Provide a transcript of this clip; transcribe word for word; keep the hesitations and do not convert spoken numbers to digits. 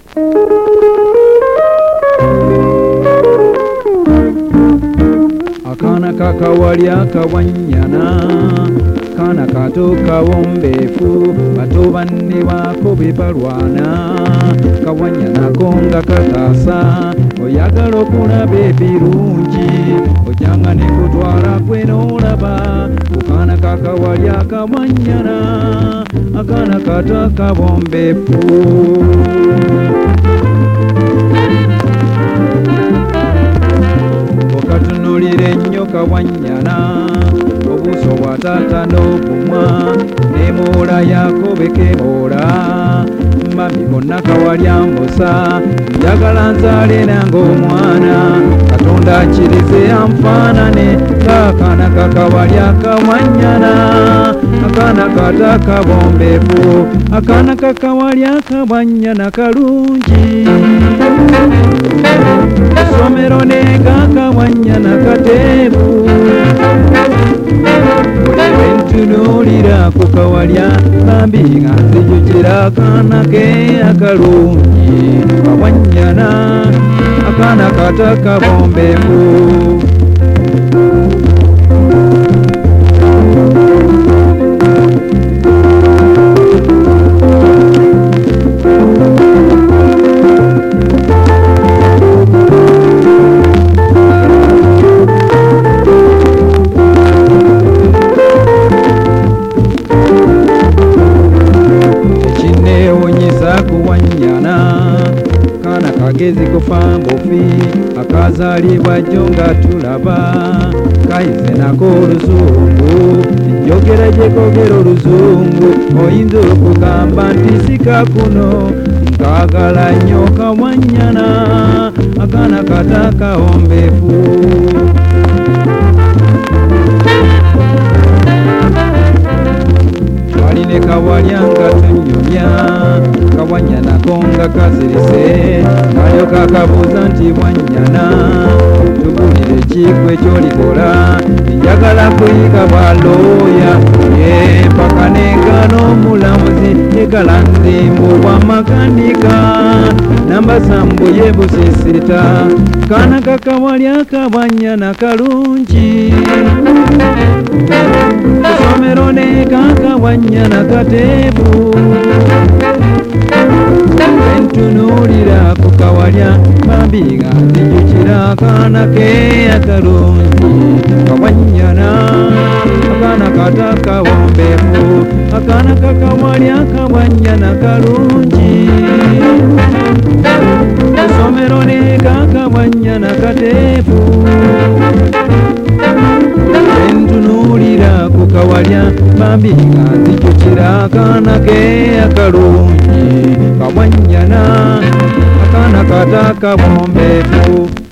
Akana kakawalya kawanyana, kana kato kawombeefu, bato banne baako bebalwana. Kawanyana konga kataasa, oyagala okulaba ebirungi, ojjanga ne kutwala gwe n'olaba. Kukana kakawalya kawanyana, akana kato kawombeefu. Okatunulira ennyo kawanyana, obuuso bwa taata n'okumwa, n'emoola yaako bekemoola. Mami bonna kawalya mbusa, njagala nzaale nange omwana, Katonda akkirize anfaanane ng'akaana kakawalya kawanyana, akaana kata kabombeefu, akaana kakawalya kawanyana kalungi. Essomero n'ekakawanyana kateefu, buli lwe ntunuulira ku kawalya bambi nga nzijukira akaana ke akalungi. Kawanyana akaana kata kabombeefu. Kuwanyana kana kagezi kufa mbufi, akazaalibwa jjo nga tulaba, kayize nako oluzungu, njogera gye koogera oluzungu, oyinza okugamba nti sika kuno, nkaagala nnyo Kawanyana, akaana kata kawombeefu. Waline kawalya nga tunyumya, Kawanyana konga kazirise, kalyoka kabuuza nti Wanyana, tubulire kikwe kyolikola, njagala kuyiga bwa looya, ye mpaka n'egaana omulamuzi, ekala nzimbu bwa makanika, Nambasambu ye busisita, kaana kakawalya Kawanyana kalungi. Essomero n'ekakawanyana kateefu, entunuulira ku kawalya bambi nga nzijukira akaana ke akalungi. Kawanyana akaana kata kawombeefu, akaana kakawalya Kawanyana kalungi. Essomero n'ekakawanyana kateefu, entunuulira ku kawalya bambi nga nzijukira akaana ke akalungi. Kawanyana akaana kata kabombeefu.